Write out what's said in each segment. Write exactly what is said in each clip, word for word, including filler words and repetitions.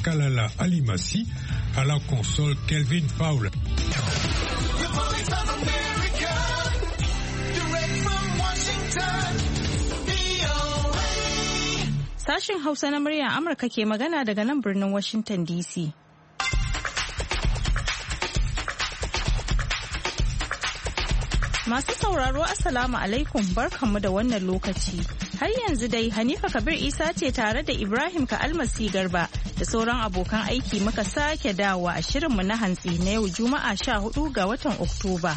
Kalala Alimasi, à la console Kelvin Fowler. Sashen Hausa na muryar Amurka ke magana daga nan birnin Washington D C. Masu sauraro Assalamu alaikum, barkanmu da wannan lokaci. Har yanzu dai Hanifa Kabir Isa ce tare da Ibrahim Ka'almasi Garba da sauran abokan aiki muka sake dawowa a shirinmu na hantsi na yau Juma'a sha hudu ga watan Oktoba.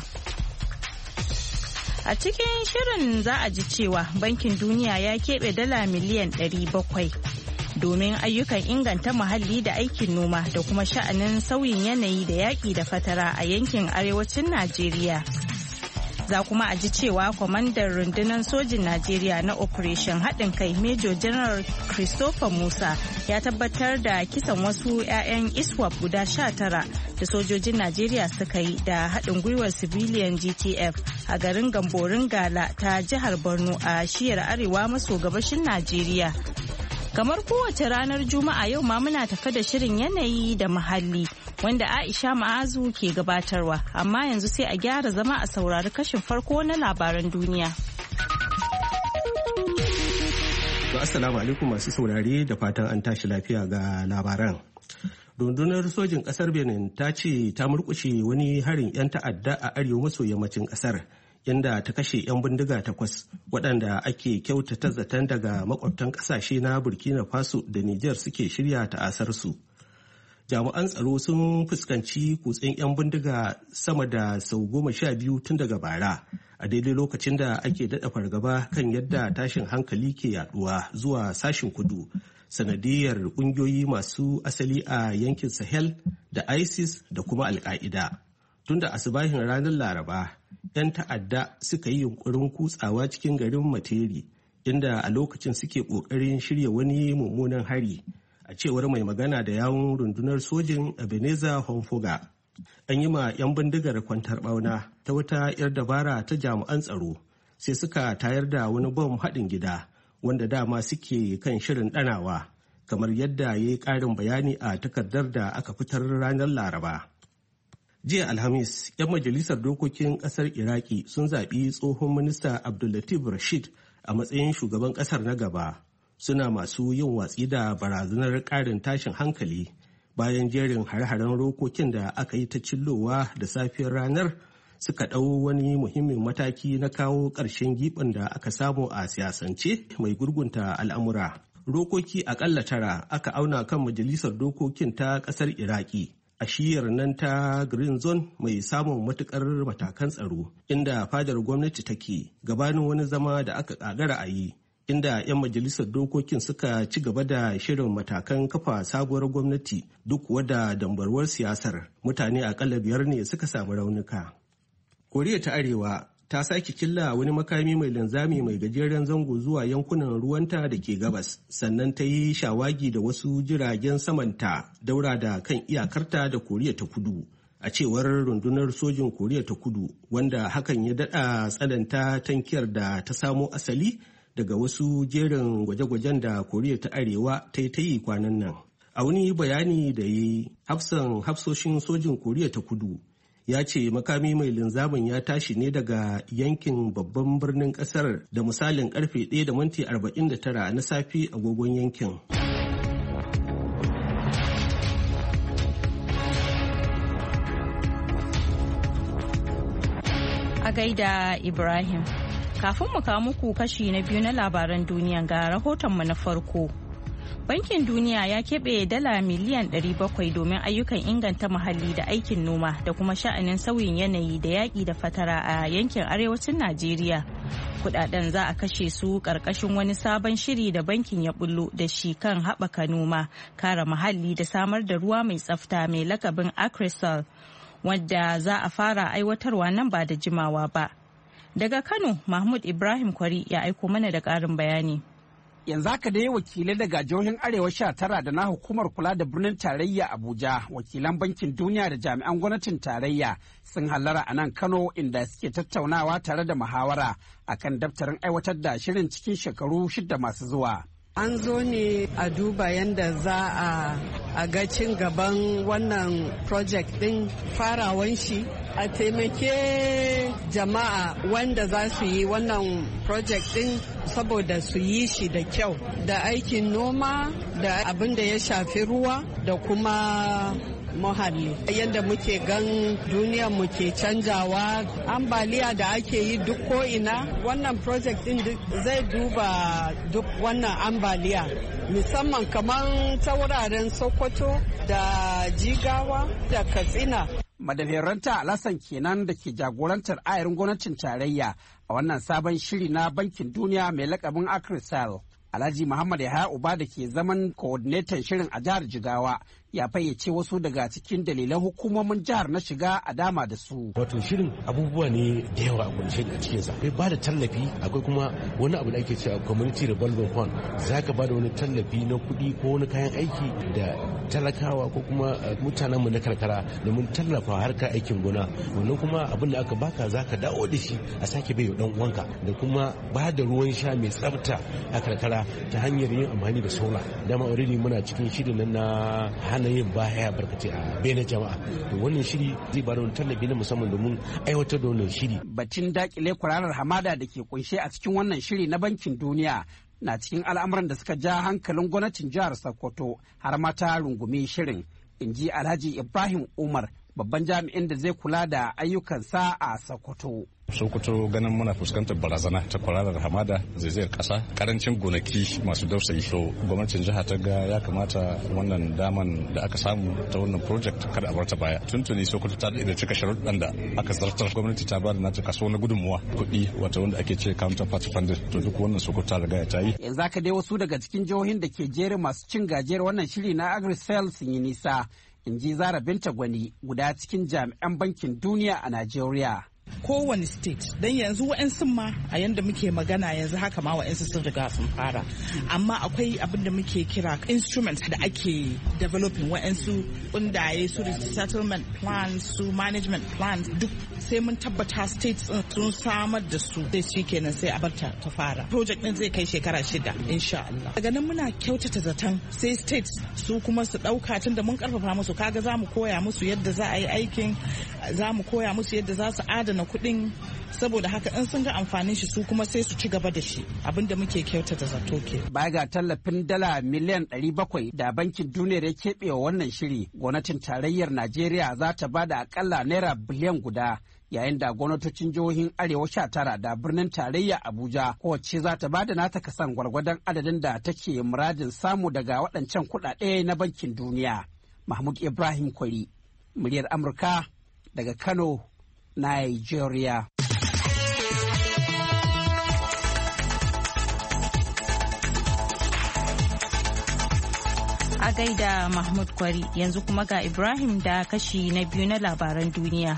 A cikin shirin za a ji cewa Bankin Duniya ya keɓe dala miliyan ɗari bakwai domin ayyukan inganta muhalli da aikin noma da kuma sha'anin sauyin yanayi da yaƙi da fatara a yankin arewacin Najeriya. Za kuma a ji cewa kwamandan rundunar sojin Najeriya na Operation haɗin kai Major General Christopher Musa ya tabbatar da kisan wasu 'ya'yan ISWAP guda sha tara da sojojin Najeriya suka yi da haɗin gwiwar civilian G T F a garin Gamborin Gala ta jihar Borno a shiyar arewa maso gabashin Najeriya. Kamar kowace ranar Juma'a yau ma muna tafe da shirin yanayi da muhalli wanda Aisha Ma'azu ke gabatarwa, amma yanzu sai a gyara zama a saurari kashin farko na labaran duniya. Assalamu alaikum masu saurare da fatan an tashi lafiya ga labaran. Rundunar sojin kasar Benin ta ce ta murkushe wani harin 'yan ta'adda a arewa maso yammacin kasar, inda ta kashe 'yan bindiga takwas waɗanda ake kyautata zaton daga makwabtan ƙasashe na Burkina Faso da Nijar suke shirya ta'asarsu. Jami'an tsaro sun fuskanci kutsen 'yan bindiga sama da sau goma sha biyu tun daga bara, a daidai lokacin da ake daɗa fargaba kan yadda tashin hankali ke yaduwa zuwa sashin kudu sanadiyar ƙungiyoyi masu asali a yankin Sahel da ISIS da kuma Al-Qaida. Tunda asibahin ranar Laraba, 'yan ta'adda suka yi yunkurin kutsawa cikin garin Materi, inda a lokacin suke ƙoƙarin shirya wani mummunan hari, a cewar mai magana da yawun rundunar sojin Ebenezer Honfoga. An yi ma 'yan bindigar kwantar ɓauna ta wata 'yar dabara ta jami'an tsaro, sai suka tayar da wani bom haɗin gida wanda dama suke kan shirin ɗanawa, kamar yadda ya yi ƙarin bayani a takardar da aka fitar ranar Laraba. Jiya Alhamis, 'yan majalisar dokokin ƙasar Iraki sun zaɓi tsohon minista Abdullatif Rashid a matsayin shugaban ƙasar na gaba, suna masu yin watsi da barazanar ƙarin tashin hankali bayan jerin hare-haren rokokin da aka yi ta cillowa da safiyar ranar suka ɗau wani muhimmin mataki na kawo ƙarshen giɓin da aka samu a siyasance mai gurgunta al'amura. Rokoki aƙalla tara aka auna kan majalisar dokokin ta ƙasar Iraki a shiyar nan ta Green Zone mai samun matuƙar matakan tsaro, inda fadar gwamnati take gabanin wani zama da aka ƙagara a yi, inda 'yan majalisar dokokin suka ci gaba da shirin matakan kafa sabuwar gwamnati duk wadda dambarwar siyasar. Mutane aƙalla biyar ne suka samu raunuka. Koriya ta Arewa ta sake killa wani makami mai linzami mai gajeren zango zuwa yankunan ruwanta da ke gabas, sannan ta yi shawagi da wasu jiragen samanta daura da kan iyakarta da Koriya ta Kudu, a cewar rundunar sojin Koriya ta Kudu, wanda hakan ya daɗa tsananta tankiyar da ta samo asali daga wasu jerin gwaje-gwajen da Koriya ta Arewa ta yi ta yi kwanan nan. A wani bayani da yi, hafsan hafsoshin sojin Koriya ta Kudu ya ce makami mai linzamin ya tashi ne daga yankin babban birnin kasar da misalin karfe ɗaya da minti arba'in da tara na safe agogon yankin. A gaida Ibrahim. Kafin mu kawo muku kashi na biyu na labaran duniya ga rahotonmu na farko. Bankin Duniya ya keɓe dala miliyan ɗari bakwai domin ayyukan inganta muhalli da aikin noma da kuma sha'anin sauyin yanayi da yaƙi da fatara a yankin arewacin Najeriya. Kudaden za a kashe su ƙarƙashin wani sabon shiri da bankin ya bullo da shi kan haɓaka noma, kare muhalli da samar da ruwa mai tsafta mai lakabin Acrisol, wadda za a fara aiwatarwa nan ba da jimawa ba. Daga Kano, Mahmud Ibrahim Kwari ya aiko mana da ƙarin bayani. Yanzu haka dai wakilai daga jihohin Arewa sha tara da na hukumar kula da birnin tarayya Abuja, wakilan bankin duniya da jami'an gwamnatin tarayya sun hallara a nan Kano, inda suke tattaunawa tare da muhawara akan daftarin aiwatar da shirin cikin shekaru shida masu zuwa. An zo ne a duba yadda za a a ga cin gaban wannan project din farawan shi, a taimake jama'a wanda za su yi wannan project din saboda su yi shi da kyau, da aikin noma da abin da ya shafi ruwa da kuma muhalli. Yadda muke gan duniya muke canjawa, ambaliya da ake yi duk ko'ina, wannan project din zai duba duk wannan ambaliya, musamman kamar ta wuraren Sokoto da Jigawa da Katsina. Madaliranta Alassan kenan da ke jagorantar ayarin gwamnatin tarayya a wannan sabon shiri na Bankin Duniya mai lakabin Akrisal. Alhaji Muhammad Yahaya Uba da ke zaman coordinator shirin a jihar Jigawa ya fayyace wasu daga cikin dalilan hukumomin jihar na shiga a dama da su. Wato shirin abubuwa ne da yawa a kunshe a cikin sa. Akwai bada tallafi, akwai kuma wani abu da ake cewa community revolving fund. Zaka bada wani tallafi na kuɗi ko wani kayan aiki da talakawa ko kuma mutanenmu na karkara domin tallafa harkar aikin gona. Wannan kuma abin da aka baka zaka dawo da shi a sake bai wa dan uwanka, da kuma ba da ruwan sha mai tsafta a karkara ta hanyar yin amfani da sola. Dama already muna cikin shirin nan na hana yin baya barkace a bene jama'a. To wannan shiri zai ba da wani tallafi na musamman domin aiwatar da wannan shiri. Batun dakile kwararar hamada da ke kunshe a cikin wannan shiri na Bankin Duniya na cikin al'amuran da suka ja hankalin gwamnatin jihar Sokoto har ma ta rungumi shirin, in ji Alhaji Ibrahim Umar, babban jami'in da zai kula da ayyukansa a Sokoto. Sokoto ganin muna fuskantar barazana ta kwararar hamada, zaizayar kasa, karancin gonaki masu dausayi. So gwamnatin jiha ta ga ya kamata wannan daman da aka samu ta wannan project kada a barta baya. Tuntuni Sokoto ta da cika sharuɗan da aka zartar, gwamnati ta bada nata kaso na gudunmuwa kuɗi wata wanda ake ce counterpart funding. To duk wannan Sokoto ta riga ta yi. Yanzu haka dai wasu daga cikin jihohin da ke jerin masu cin gajiyar wannan shiri na Agrisel sun yi nisa, in ji Zara Binta Gwani, guda cikin jami'an Bankin Duniya a Najeriya. Kowane state don yanzu wa'yansu ma a yanda muke magana yanzu haka ma wa'yansu sun riga sun fara, amma akwai abin da muke kira instruments da ake developing, wa'yansu kundaye su settlement plans su management plans, duk sai mun tabbata states sun samar da su, sai shi kenan sai a barta ta fara. Project din zai kai shekara shida insha Allah. Daga nan muna kyautata zaton sai states su kuma su dauka, tun da mun karfafa musu, kaga za mu koya musu yadda za a yi aikin, za mu koya musu yadda za su adana kuɗin, saboda haka in sun ga amfanin shi su kuma sai su ci gaba da shi, abinda muke kyautata zato ke. Baya ga tallafin dala miliyan ɗari bakwai da Bankin Duniya ya keɓe wa wannan shiri, gwamnatin tarayyar Najeriya za ta ba da akalla naira biliyan guda, yayin da gwamnatocin jihohin Arewa sha tara da birnin tarayya Abuja kowace za ta ba da nata kasan gwargwadon adadin da take muradin samu daga waɗancan kuɗaɗe na Bankin Duniya. Mahmud Ibrahim Kwari, muryar Amurka daga Kano, Nigeria. A gaida Mahmud Kwari, yanzu kuma ga Ibrahim da kashi na biyu na labaran duniya.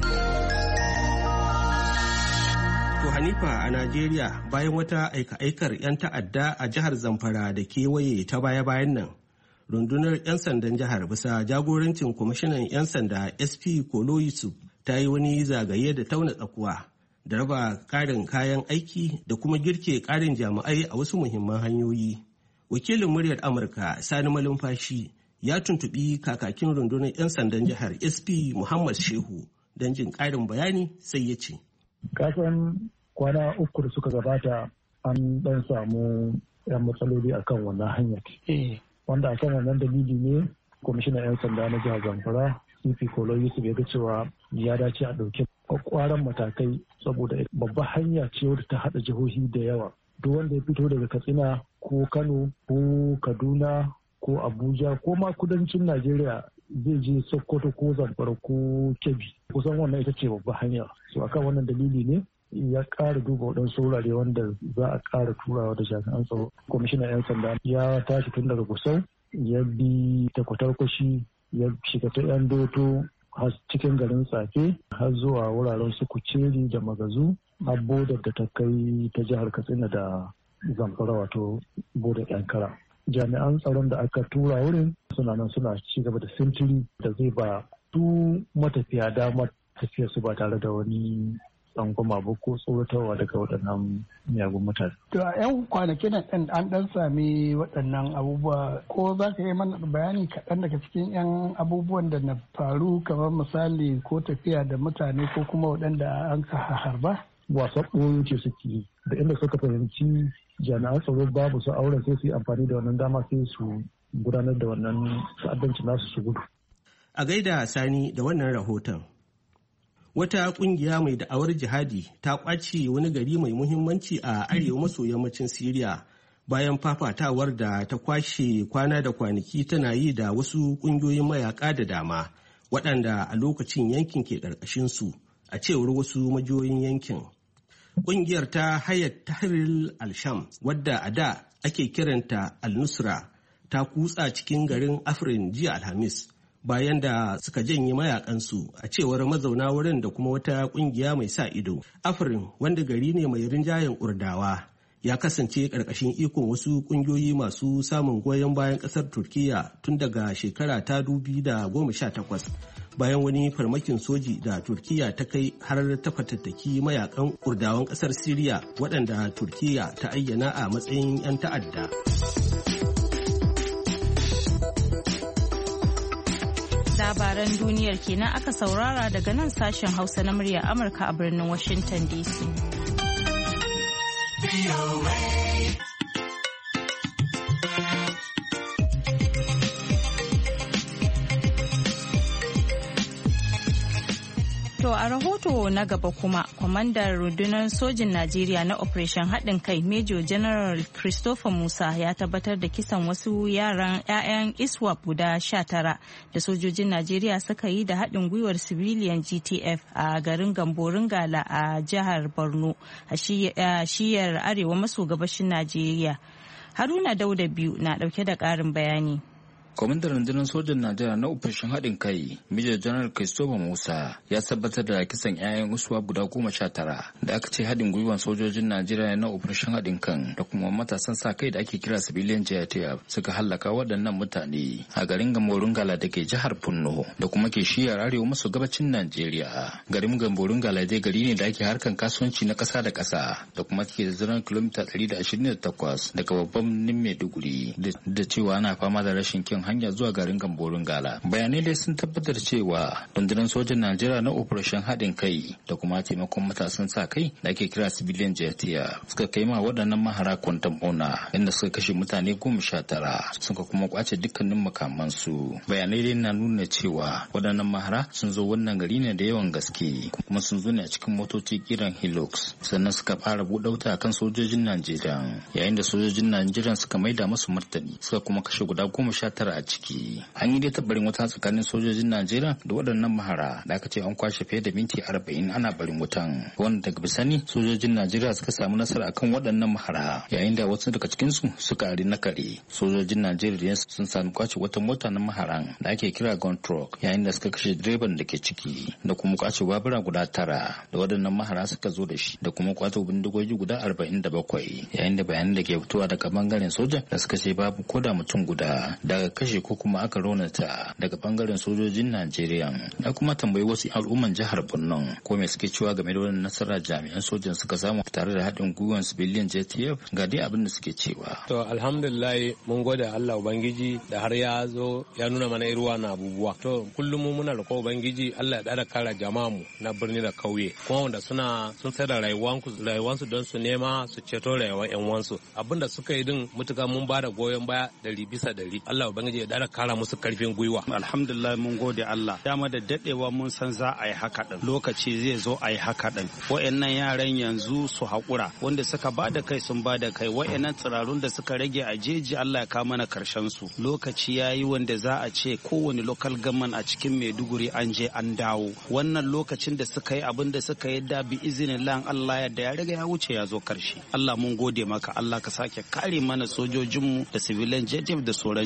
To Hanifa, a Najeriya bayan wata aika-aikar 'yan ta'adda a jihar Zamfara da kewaye ta baya-bayan nan, rundunar 'yan sandan jihar bisa jagorancin kwamishinan 'yan sanda S P Kolo Yusuf ta yi wani zagaye da tauna tsakuwa da raba ƙarin kayan aiki da kuma girke ƙarin jami'ai a wasu muhimman hanyoyi. Wakilin muryar Amurka Sani Malumfashi ya tuntuɓi kakakin rundunar 'yan sandan jihar S P Muhammad Shehu don jin ƙarin bayani, sai ya ce. Kasan kwana uku da suka gabata an ɗan samu 'yan matsaloli akan wannan hanyar. Wanda akan wannan dalili ne kwamishinan 'yan sanda na jihar Zamfara C P Kolo Yusuf ya ga cewa ya dace a ɗauki kwakwaran matakai, saboda babbar hanya ce wadda ta haɗa jihohi da yawa. Duk wanda ya fito daga Katsina ko Kano ko Kaduna ko Abuja ko ma kudancin Najeriya zai je Sokoto ko Zamfara ko Kebbi, kusan wannan ita ce babbar hanya. So akan wannan dalili ne ya ƙara duba waɗansu wurare wanda za a ƙara turawa da jami'an tsaro. Kwamishinan 'yan sanda ya tashi tun daga Gusau, ya bi ta Kwatarkwashi, ya shiga ta 'yan Doto har cikin garin Tsafe har zuwa wuraren su Kuceri da Magazu har bodar da ta kai ta jihar Katsina da Zamfara, wato bodar Yankara. Jami'an tsaron da aka tura wurin suna nan suna ci gaba da sintiri da zai ba su matafiya damar tafiyar su ba tare da wani tsangwama ba ko tsoratarwa daga waɗannan miyagun mutane. To a 'yan kwanakin nan an ɗan sami waɗannan abubuwa, ko za ka yi mana bayani kaɗan daga cikin 'yan abubuwan da na faru, kamar misali ko tafiya da mutane ko kuma waɗanda an ka harba? Wasan ɓoyo ce suke yi, da inda suka fahimci jami'an tsaro babu su auren sai su yi amfani da wannan dama sai su gudanar da wannan ta'addanci nasu su gudu. A gaida Sani da wannan rahoton. Wata kungiya mai da'awar jihadi ta kwace wani gari mai muhimmanci a arewa maso yammacin Siriya bayan fafatawar da ta kwashe kwana da kwanaki tana yi da wasu kungiyoyin mayaka da dama waɗanda a lokacin yankin ke ƙarƙashinsu, a cewar wasu majiyoyin yankin. Ƙungiyar ta Hayat Tahrir al-Sham, wadda a da ake kiranta al-Nusra, ta kutsa cikin garin Afrin jiya Alhamis bayan da suka janye mayakansu, a cewar mazauna wurin da kuma wata ƙungiya mai sa ido. Afrin, wanda gari ne mai rinjayen Kurdawa, ya kasance ƙarƙashin ikon wasu ƙungiyoyi masu samun goyon bayan ƙasar Turkiyya tun daga shekara ta dubu da goma sha takwas. Bayan wani farmakin soji da Turkiyya ta kai har ta fatattaki mayakan Kurdawan ƙasar Siriya waɗanda Turkiyya ta ayyana a matsayin 'yan ta'adda. Labaran duniyar kenan aka saurara daga nan sashen Hausa na muryar Amurka a birnin Washington D C. To a rahoto na gaba kuma, kwamandan rundunar sojin Najeriya na Operation haɗin kai Major General Christopher Musa ya tabbatar da kisan wasu yaran 'ya'yan ISWAP guda sha tara da sojojin Najeriya suka yi da haɗin gwiwar civilian G T F a garin Gamborin Gala a jihar Borno a shiyar arewa maso gabashin Najeriya. Haruna Dauda biyu na ɗauke da ƙarin bayani. Kwamandan rundunar sojan Najeriya na ofishin haɗin kai, Major General Christopher Musa ya tabbatar da kisan 'ya'yan usuwa guda goma sha tara da aka ce haɗin gwiwan sojojin Najeriya na ofishin haɗin kan da kuma matasan sa kai da ake kira civilian J T F suka hallaka waɗannan mutane a garin Gamborin Gala da ke jihar Borno da kuma ke shiyar arewa maso gabacin Najeriya. Garin Gamborin Gala dai gari ne da ake harkan kasuwanci na ƙasa da ƙasa da kuma ke da ziran kilomita ɗari da ashirin da takwas daga babban birnin Maiduguri, da cewa ana fama da rashin kyan hanya zuwa garin Gamborin Gala. Bayanai dai sun tabbatar cewa rundunar sojan Najeriya na operation haɗin kai da kuma taimakon matasan sa kai da ake kira civilian J T F suka kai ma waɗannan mahara kwantan bona inda suka kashe mutane goma sha tara suka kuma kwace dukkanin makamansu. Bayanai dai na nuna cewa waɗannan mahara sun zo wannan gari ne da yawan gaske kuma sun zo ne a cikin motoci kiran Hilux, sannan suka fara buɗe wuta akan sojojin Najeriya, yayin da sojojin Najeriya suka maida musu martani suka kuma kashe guda goma sha tara a ciki. An yi dai tabbarin wata tsakanin sojojin Najeriya da waɗannan mahara da aka ce an kwashe fiye da minti arba'in ana barin wutan, wanda daga bisani sojojin Najeriya suka samu nasara akan waɗannan mahara, yayin da wasu daga cikinsu suka ari na kare. Sojojin Najeriya sun sami kwace wata mota na maharan da ake kira gun truck, yayin da suka kashe direban da ke ciki da kuma kwace babura guda tara da waɗannan mahara suka zo da shi da kuma kwato bindigogi guda arba'in da bakwai, yayin da bayanan da ke fitowa daga bangaren soja da suka ce babu koda mutum guda daga kashe ko kuma aka raunata daga bangaren sojojin Najeriya. Na kuma tambayi wasu al'umman jihar Borno ko me suke cewa game da wannan nasara jami'an sojan suka samu tare da haɗin gwiwan civilian J T F, ga dai abin da suke cewa. To alhamdulillah mun gode Allah Ubangiji da har ya zo ya nuna mana iruwa na abubuwa. To kullum mu muna roƙo Ubangiji Allah ya dada kara jama'a mu na birni da kauye, kuma wanda suna sun sai da rayuwansu don su nema su ceto rayuwar yan uwansu. Abin da suka yi din mutuka mun ba da goyon baya dari bisa dari. Allah Ubangiji ya dada kara musu karfin gwiwa. Alhamdulillah mun gode Allah. Dama da dadewa mun san za a yi haka din. Lokaci zai zo a yi haka din. Wa'annan yaran yanzu su haƙura, wanda suka ba da kai sun ba da kai. Wa'annan tsirarun da suka rage a jeji Allah ya kawo mana karshen su. Lokaci yayi wanda za a ce kowane local government a cikin Maiduguri an je an dawo. Wannan lokacin da suka yi abin da suka yi da bi izinin Allah ya da ya riga ya wuce ya zo karshe. Allah mun gode maka. Allah ka sake kare mana sojojinmu da civilian J T F da sauran jama'a.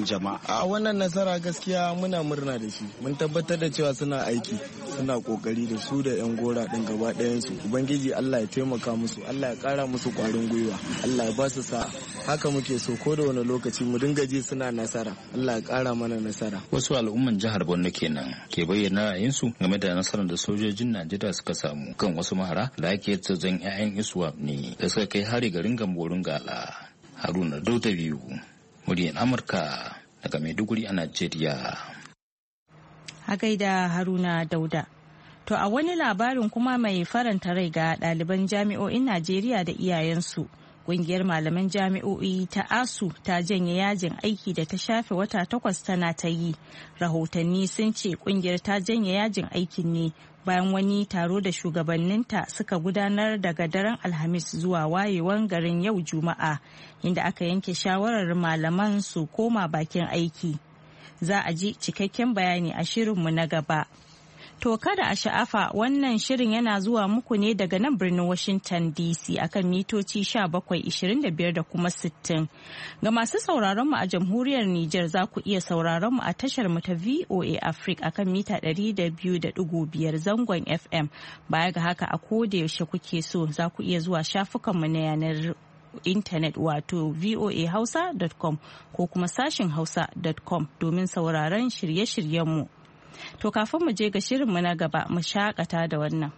A wannan nasara gaskiya muna murna da shi. Mun tabbatar da cewa suna aiki, suna kokari da su da 'yan gora din gaba ɗayansu. Ubangiji Allah ya taimaka musu, Allah ya ƙara musu ƙwarin gwiwa, Allah ya ba su sa'a. Haka muke so ko da wani lokaci mu dinga ji suna nasara. Allah ya ƙara mana nasara. Wasu al'umman jihar Borno kenan ke bayyana ra'ayinsu game da nasarar da sojojin Najeriya suka samu kan wasu mahara da ake tsazan 'ya'yan Iswap ne da suka kai hari garin Gamborun Gala. Haruna Dauda biyu, muryar Amurka daga Maiduguri a Najeriya. A gaida Haruna Dauda. To a wani labarin kuma mai faranta rai ga ɗaliban jami'o'in Najeriya da iyayensu. Ƙungiyar malaman jami'o'i ta ASU ta janye yajin aiki da ta shafe wata takwas tana ta yi. Rahotanni sun ce ƙungiyar ta janye yajin aikin ne bayan wani taro da shugabanninta suka gudanar daga daren Alhamis zuwa wayewan garin yau Juma'a, inda aka yanke shawarar malaman su koma bakin aiki. Za a ji cikakken bayani a shirinmu na gaba. To kada a sha'afa, wannan shirin yana zuwa muku ne daga nan birnin Washington D C akan mitoci bakwai ishirin da biyar da kuma sittin. Ga masu sauraron mu a jamhuriyar Nijar za ku iya sauraron mu a tashar mu ta V O A Africa akan mita ɗari da biyu da ɗigo biyar zangon F M. Baya ga haka a koda yaushe kuke so za ku iya zuwa shafukan mu na yanar intanet wato voa hausa dot com ko kuma sashin hausa dot com domin sauraron shirye-shiryenmu. To kafin mu je ga shirinmu na gaba mu shakata da wannan.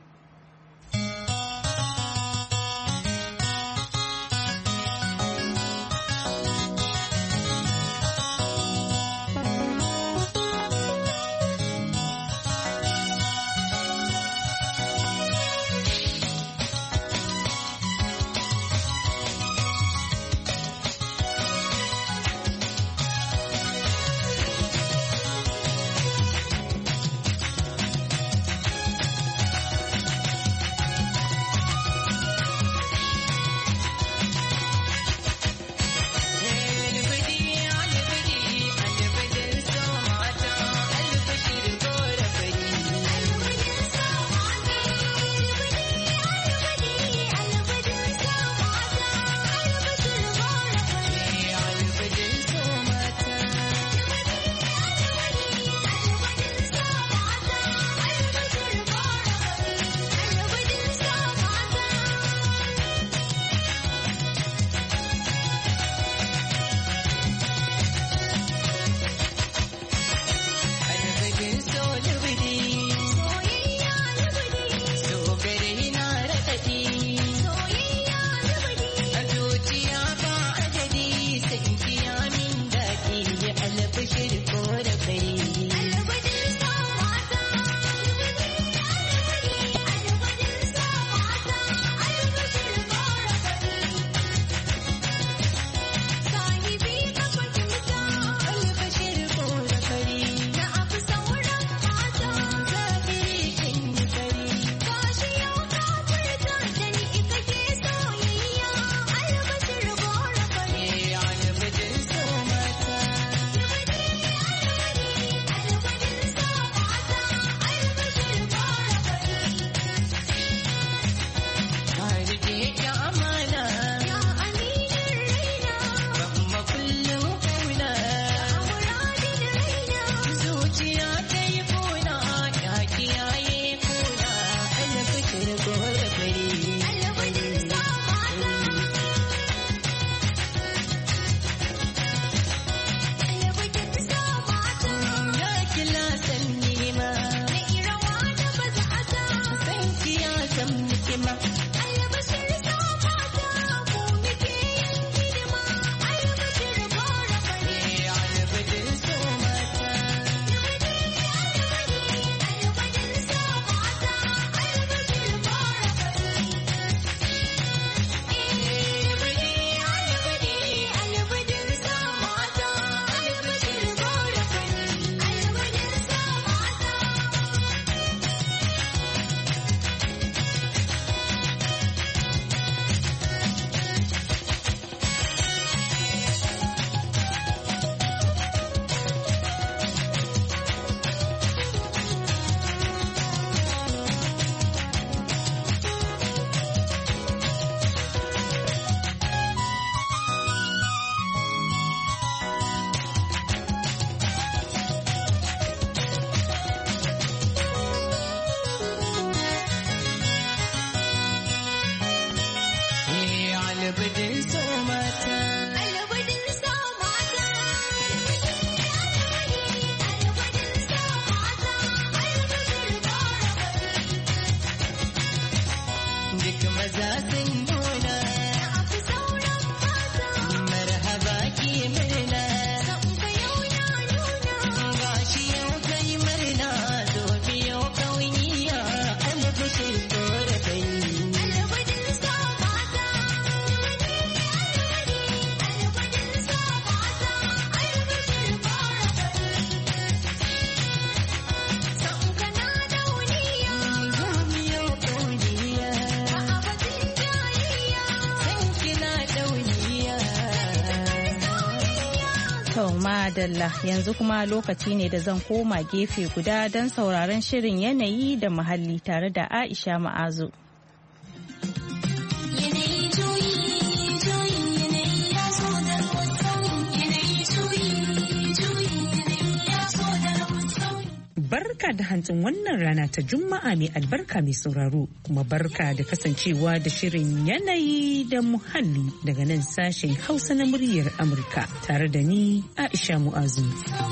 To madalla yanzu kuma lokaci ne da zan koma gefe guda don sauraron shirin yanayi da muhalli tare da Aisha Ma'azu. Barka da hantsin wannan rana ta Juma'a mai albarka mai sauraro, kuma barka da kasancewa da shirin yanayi da muhalli daga nan sashen Hausa na muryar Amurka tare da ni Aisha Mu'azu.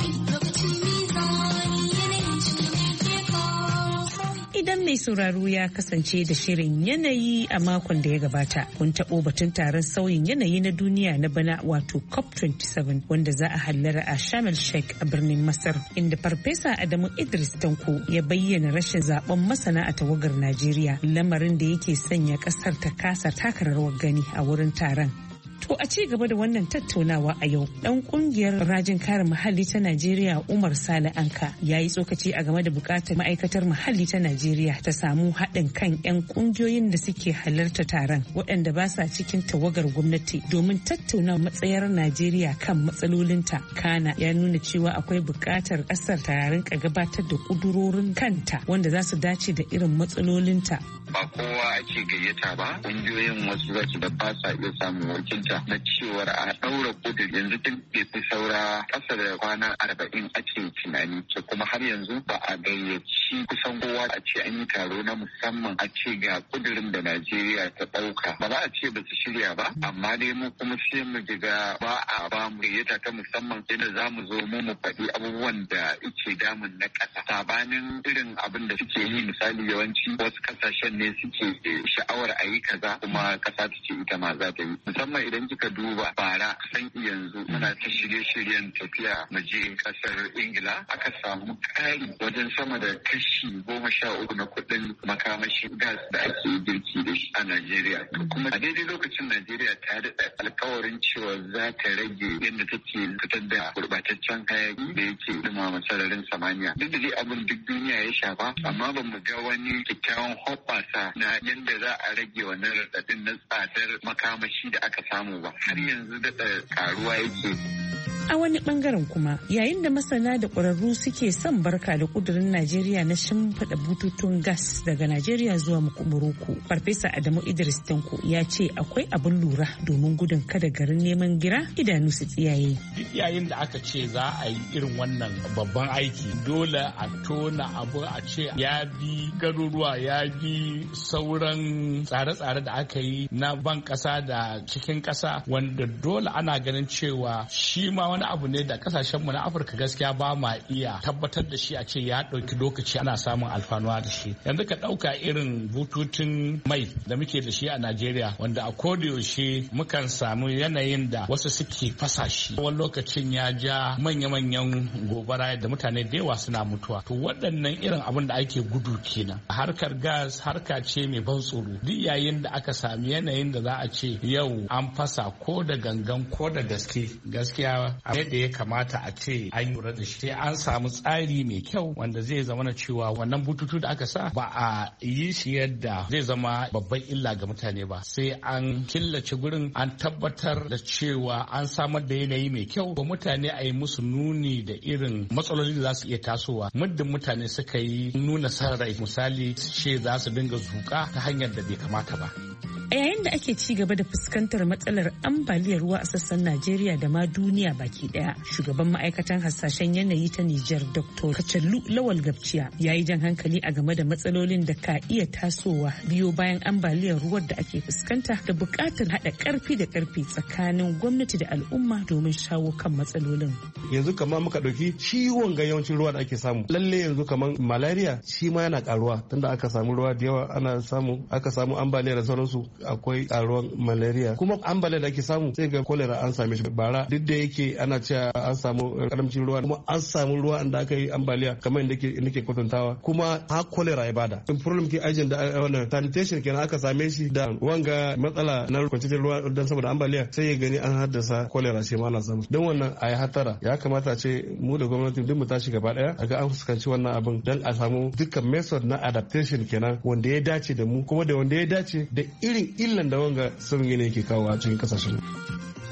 Idan mai sauraro ya kasance da shirin yanayi a makon da ya gabata, kun taɓo batun taron sauyin yanayi na duniya na bana wato COP twenty-seven wanda za a hallara a Sharm el-Sheikh a birnin Masar, inda Farfesa Adamu Idris Tanko ya bayyana rashin zaben masana a tawagar Najeriya, lamarin da yake sanya ƙasar ta kasa taka rawar gani a wurin taron. To a ci gaba da wannan tattaunawa a yau, dan kungiyar rajin kare muhalli ta Najeriya Umar Sale Anka ya yi tsokaci a game da bukatar ma'aikatar muhalli ta Najeriya ta samu haɗin kan 'yan kungiyoyin da suke halarta taron waɗanda ba sa cikin tawagar gwamnati domin tattauna matsayar Najeriya kan matsalolinta. Kana ya nuna cewa akwai bukatar ƙasar ta rinka gabatar da ƙudurorin kanta wanda za su dace da irin matsalolinta. Ba kowa ake gayyata ba, kungiyoyin wasu zasu da ba sa iya samun wakilta na cewar a ɗaura kudur yanzu tun bai fi saura ƙasa da kwana arba'in ake tunani, to kuma har yanzu ba a gayyaci kusan kowa a ce an yi taro na musamman a ce ga kudurin da Najeriya ta ɗauka. Ba za a ce ba su shirya ba, amma dai mu kuma sai mu jiga ba a ba mu gayyata ta musamman inda za mu zo mu mu faɗi abubuwan da ike damun na ƙasa. Sabanin irin abin da suke yi, misali yawanci wasu ƙasashen ne suke sha'awar a yi kaza kuma ƙasa ta ce ita ma za ta yi. Musamman idan kika duba bara san yanzu muna ta shirye-shiryen tafiya mu je kasar Ingila, aka samu ƙari wajen sama da kashi goma sha uku na kuɗin makamashin gas da ake girki da shi a Najeriya. Kuma a daidai lokacin Najeriya ta daɗa alkawarin cewa za ta rage yadda take fitar da gurɓataccen hayaki da yake dumama sararin samaniya. Duk da dai abin duk duniya ya shafa, amma ba mu ga wani kyakkyawan hoɓɓasa na yadda za a rage wannan raɗaɗin na tsadar makamashi da aka samu ba, har yanzu daɗa karuwa yake. A wani bangaren kuma, yayin da masana da ƙwararru suke son barka da ƙudurin Najeriya na shimfiɗa bututun gas daga Najeriya zuwa Morocco, Farfesa Adamu Idris Tanko ya ce akwai abin lura domin gudun kada garin neman gira idanu su tsiyaye. Duk yayin da aka ce za a yi irin wannan babban aiki, dole a tona abu a ce ya bi garuruwa, ya bi sauran tsare-tsare da aka yi na ban ƙasa da cikin ƙasa, wanda dole ana ganin cewa shi ma wani abu ne da kasashenmu na Afirka gaskiya ba ma iya tabbatar da shi a ce ya ɗauki lokaci ana samun alfanuwa da shi. Yanzu ka ɗauka irin bututun mai da muke da shi a Najeriya, wanda a kodayaushe mukan samu yanayin da wasu suke fasa shi. Wani lokacin ya ja manya-manyan gobara da mutane da yawa suna mutuwa. To waɗannan irin abin da ake gudu kenan. Harkar gas harka ce mai ban tsoro. Duk yayin da aka sami yanayin da za a ce yau an fasa ko da gangan ko da gaske, gaskiya abin da ya kamata a ce an lura da shi, sai an samu tsari mai kyau wanda zai zama na cewa wannan bututu da aka sa ba a yi shi yadda zai zama babban illa ga mutane ba, sai an killace gurin, an tabbatar da cewa an samar da yanayi mai kyau ga mutane, a yi musu nuni da irin matsaloli da za su iya tasowa muddin mutane suka yi nuna san rai, misali ce za su dinga zuƙa ta hanyar da bai kamata ba. A yayin da ake ci gaba da fuskantar matsalar ambaliyar ruwa a sassan Najeriya da ma duniya baki daya, shugaban ma'aikatan hasashen yanayi ta Nijar Doctor Kacallu Lawal Gabciya ya yi jan hankali a game da matsalolin da ka iya tasowa biyo bayan ambaliyar ruwan da ake fuskanta da buƙatar haɗa ƙarfi da ƙarfi tsakanin gwamnati da al'umma domin shawo kan matsalolin. Yanzu kamar muka ɗauki ciwon ga yawancin ruwa da ake samu, lalle yanzu kamar malaria shi ma yana ƙaruwa tunda aka samu ruwa da yawa, ana samu aka samu ambaliya da sauransu, akwai karuwan malaria, kuma ambaliya da ake samu sai ga cholera an same shi bara, duk da yake ana cewa an samu karamcin ruwa, kuma an samu ruwa da aka yi ambaliya kamar inda nake kwatantawa, kuma ha cholera ya bada in problem ke ajin da wannan sanitation kenan aka same shi da wanga matsala na kwanciyar ruwa don saboda ambaliya, sai ya gani an haddasa cholera shi ma ana samu. Don wannan a yi hatara, ya kamata ce mu da gwamnati duk mu tashi gaba daya a ga an fuskanci wannan abin don a samu dukkan method na adaptation kenan wanda ya dace da mu, kuma da wanda ya dace da irin illan da wanga sauyin yanayi ke kawo a cikin kasashen.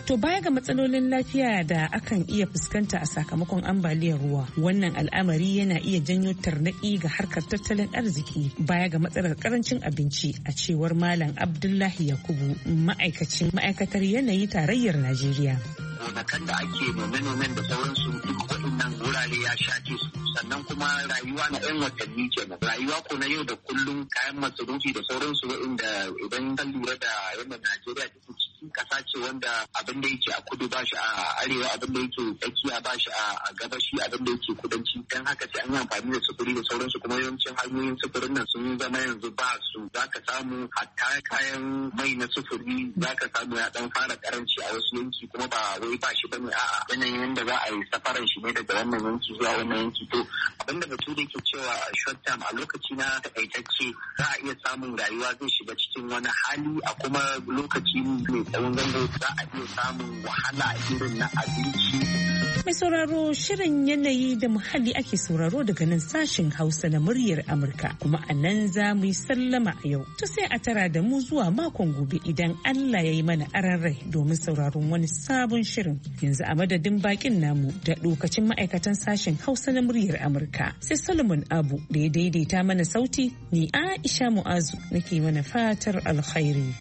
To baya ga matsalolin lafiya da akan iya fuskanta a sakamakon ambaliyar ruwa, wannan al'amari yana iya janyo tarnaƙi ga harkar tattalin arziki baya ga matsalar karancin abinci, a cewar Malam Abdullahi Yakubu, ma'aikacin ma'aikatar yanayi tarayyar Najeriya. Gonakan da ake nome-nomen da sauransu duk waɗannan wurare ya shafe su, sannan kuma rayuwa na 'yan watanni kenan, rayuwa ko na yau da kullum, kayan masarufi da sauransu, waɗanda idan ka lura da yadda Najeriya take ciki, ƙasa ce wanda abin da yake a kudu ba shi a arewa, abin da yake tsakiya ba shi a gabashi, abin da yake kudanci, dan haka sai an yi amfani da sufuri da sauransu, kuma yawancin hanyoyin sufurin nan sun zama yanzu ba su, za ka samu hatta kayan mai na sufuri za ka samu ya dan fara karanci a wasu yanki, kuma ba wai ba shi bane a'a yanayin yanda za a yi safaran shi ne daga wannan yanki zuwa wannan yanki. To abinda batu da ke cewa short term, a lokaci na takaitacce za a iya samun rayuwa zai shiga cikin wani hali, a kuma lokaci mai tsawon zango za a iya samun wahala irin na abinci. Mai sauraro, shirin yanayi da muhalli ake sauraro daga nan sashen Hausa na muryar Amurka, kuma a nan za mu yi sallama a yau. To sai a tara da mu zuwa makon gobe idan Allah ya yi mana aran rai domin sauraron wani sabon shirin. Yanzu a madadin bakin namu da lokacin ma'aikatan sashen Hausa na muryar Amurka, sai Solomon Abu da ya daidaita mana sauti, ni Aisha Mu'azu nake mana fatar alkhairi.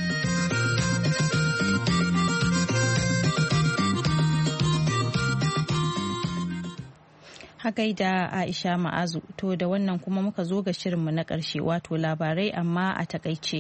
Gaida Aisha Ma'azu. To da wannan kuma muka zo ga shirinmu na ƙarshe, wato labarai amma a takaice.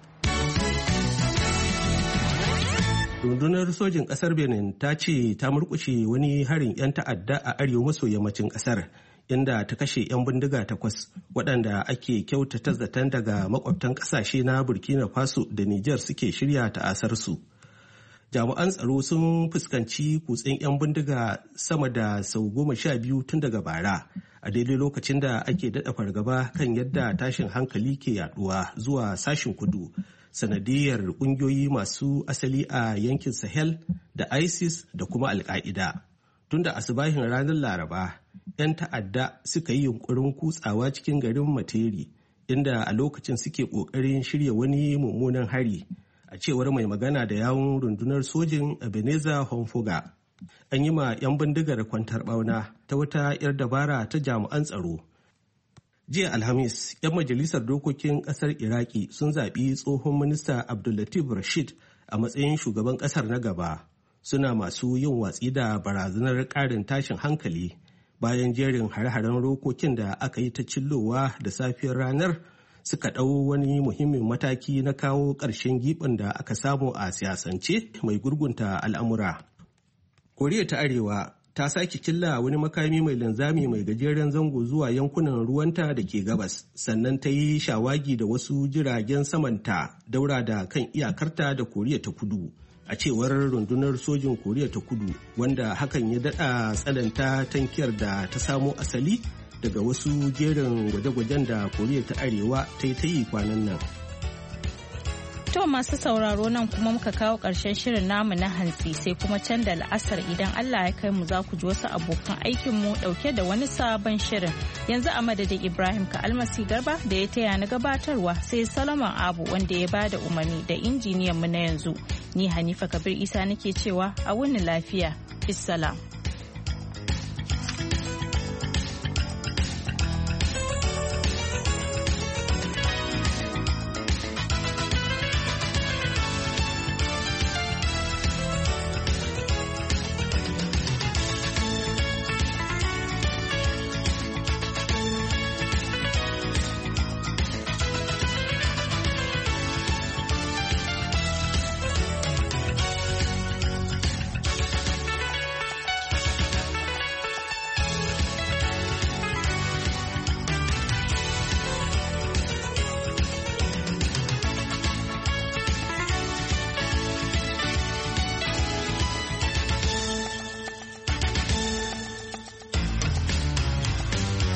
Rundunar sojin ƙasar Benin ta ce ta murƙushe wani harin 'yan ta'adda a arewa maso yammacin ƙasar, inda ta kashe 'yan bindiga takwas waɗanda ake kyautata zaton daga makwabtan ƙasashe na Burkina Faso da Nijar suke shirya ta'asarsu. Jami'an tsaro sun fuskanci kutsen 'yan bindiga sama da sau goma sha biyu tun daga bara, a daidai lokacin da ake daɗa fargaba kan yadda tashin hankali ke yaduwa zuwa sashin kudu sanadiyar ƙungiyoyi masu asali a yankin Sahel da ISIS da kuma Al-Qaida. Tunda asubahin ranar Laraba, 'yan ta'adda suka yi yunkurin kutsawa cikin garin Materi, inda a lokacin suke ƙoƙarin shirya wani mummunan hari. A cewar mai magana da yawun rundunar sojin Ebenezer Honfoga, an yi ma 'yan bindigar kwantar bauna ta wata 'yar dabara ta jami'an tsaro. Jiya Alhamis, 'yan majalisar dokokin ƙasar Iraki sun zaɓi tsohon minista Abdullatif Rashid a matsayin shugaban ƙasar na gaba, suna masu yin watsi da barazanar ƙarin tashin hankali bayan jerin hare-haren rokokin da aka yi ta cillowa da safiyar ranar suka ɗau wani muhimmin mataki na kawo ƙarshen giɓin da aka samu a siyasance mai gurgunta al'amura. Koriya ta Arewa ta sake killa wani makami mai linzami mai gajeren zango zuwa yankunan ruwanta da ke gabas, sannan ta yi shawagi da wasu jiragen samanta daura da kan iyakarta da Koriya ta Kudu, a cewar rundunar sojin Koriya ta Kudu, wanda hakan ya daɗa tsananta tankiyar da ta samo asali daga wasu jerin gwaje-gwajen da Koriya ta Arewa ta yi ta yi kwanan nan. To masu sauraro, nan kuma muka kawo ƙarshen shirin namu na hantsi, sai kuma can da la'asar idan Allah ya kai mu za ku ji wasu abokan aikinmu ɗauke da wani sabon shirin. Yanzu a madadin Ibrahim ka almasi garba da ya taya na gabatarwa, sai Solomon Abu wanda ya bada umarni da injiniyan mu na yanzu. Ni Hanifa Kabir Isa nake cewa a wuni lafiya. Bissalam.